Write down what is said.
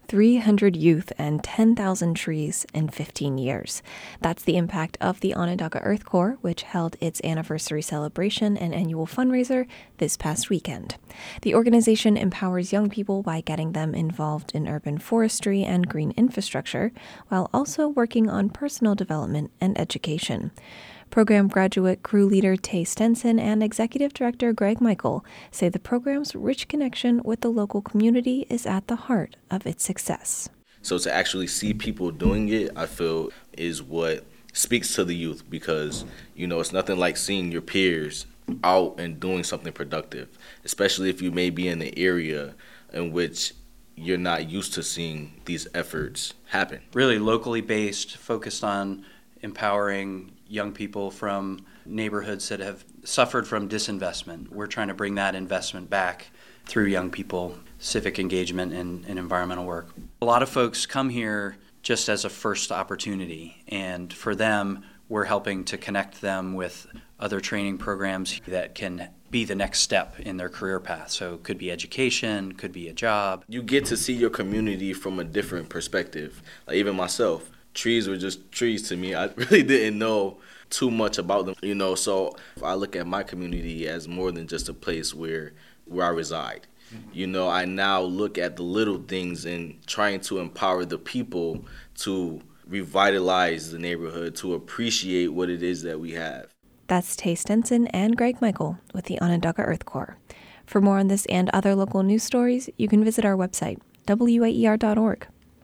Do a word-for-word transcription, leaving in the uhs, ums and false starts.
three hundred youth and ten thousand trees in fifteen years. That's the impact of the Onondaga Earth Corps, which held its anniversary celebration and annual fundraiser this past weekend. The organization empowers young people by getting them involved in urban forestry and green infrastructure, while also working on personal development and education. Program graduate crew leader Tay Stenson and executive director Greg Michael say the program's rich connection with the local community is at the heart of its success. So to actually see people doing it, I feel, is what speaks to the youth because, you know, it's nothing like seeing your peers out and doing something productive, especially if you may be in an area in which you're not used to seeing these efforts happen. Really locally based, focused on empowering young people from neighborhoods that have suffered from disinvestment. We're trying to bring that investment back through young people, civic engagement, and, and environmental work. A lot of folks come here just as a first opportunity, and for them, we're helping to connect them with other training programs that can be the next step in their career path. So it could be education, could be a job. You get to see your community from a different perspective. Like even myself, trees were just trees to me. I really didn't know too much about them, you know, so I look at my community as more than just a place where where I reside. Mm-hmm. You know, I now look at the little things and trying to empower the people to revitalize the neighborhood, to appreciate what it is that we have. That's Tay Stenson and Greg Michael with the Onondaga Earth Corps. For more on this and other local news stories, you can visit our website, W A E R dot org.